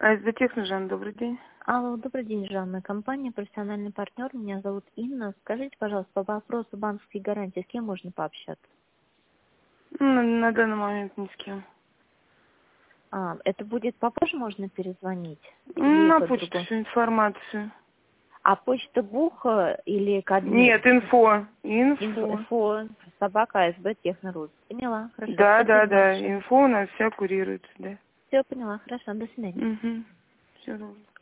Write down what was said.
АСБ Техно, Жанна, добрый день. Алло, добрый день, Жанна. Компания «Профессиональный партнер». Меня зовут Инна. Скажите, пожалуйста, по вопросу банковской гарантии, с кем можно пообщаться? На данный момент ни с кем. Это будет попозже можно перезвонить? Или На по почту другому? всю информацию. А почта Буха или Кадмир? Нет, инфо. Инфо, собака, АСБ Техно.ру. Поняла, хорошо. Спасибо Да, большое. инфо у нас вся курируется, да. Все поняла, хорошо, до свидания. Угу. Все ровно.